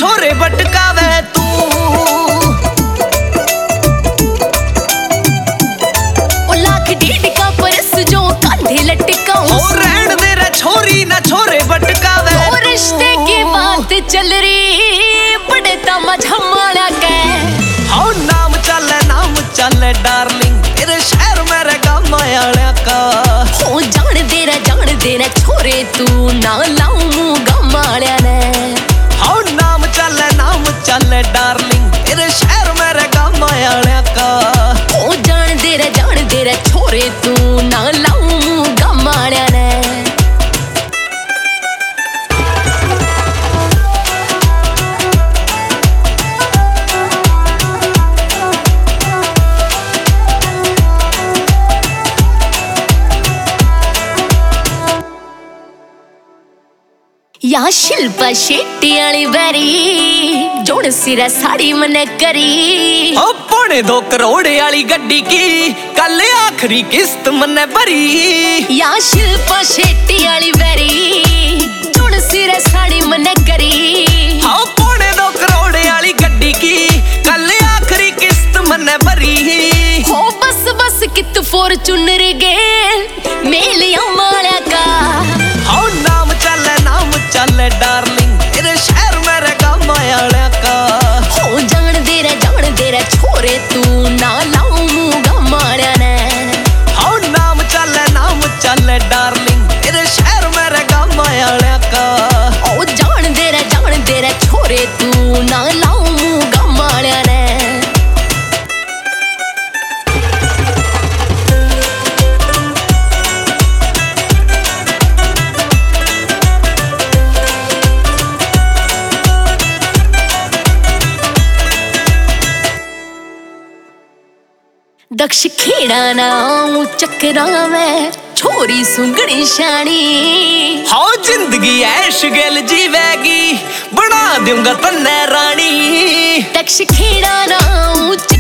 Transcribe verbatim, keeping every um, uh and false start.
छोरे बटकावे तू। ओ लाख डेढ़ का परस जो कांधे लटकाऊं। और रहन दे रे छोरी ना छोरे बटकावे। ओ रिश्ते की बात चल रही बड़े तमझ हमारा के। हाँ नाम चले नाम चले डार्लिंग तेरे शहर में रहेगा मायाड़ा का। हो जान दे रे जान दे रे छोरे तू ना लाऊं गमाड़िया ने। हाँ नाम चले नाम चले डार्लिंग तेरे शहर में रहेगा मायाड़ा का। हो जान दे रे जान दे रे छोरे तू ना लाऊं गमाड़िया ने। या शिल्पा शेट्टी वाली बैरी जोड़ सिरा साड़ी मन करी। ओ पौने दो करोड़ वाली गड्डी की कल आखिरी किस्त मने भरी। या शिल्पा शेट्टी वाली बैरी जोड़ सिरा साड़ी मन करी। हाँ पौने दो करोड़ वाली गड्डी की कल आखिरी किस्त मने भरी। हो बस बस कित फॉर्च्यूनर गेल मेलिया माला का। हाँ नाम चले नाम चले डार्लिंग तेरे शहर में रहेगा मायाड़ा का। हो जान दे रे जान दे रे छोरे तू ना लाऊं गमाड़िया ने। हाँ नाम चले नाम चले डार्लिंग तेरे शहर में रहेगा मायाड़ा का। ओ जान दे रे जान दे रे छोरे तू ना लाऊं गमाड़िया ने। दक्ष खेड़ा ना चक्रा में छोरी सुंगड़ी शानी। हाँ जिंदगी ऐश गेल जीवेगी बना दूंगा तन्ने रानी। दक्ष खेड़ा ना